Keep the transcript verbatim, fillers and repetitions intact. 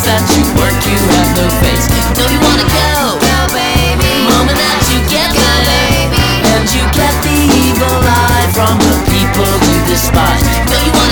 that you work, you have no face. No, you wanna go, Go baby, moment that you get go there, baby, and you get the evil eye from the people you despise. No, you wanna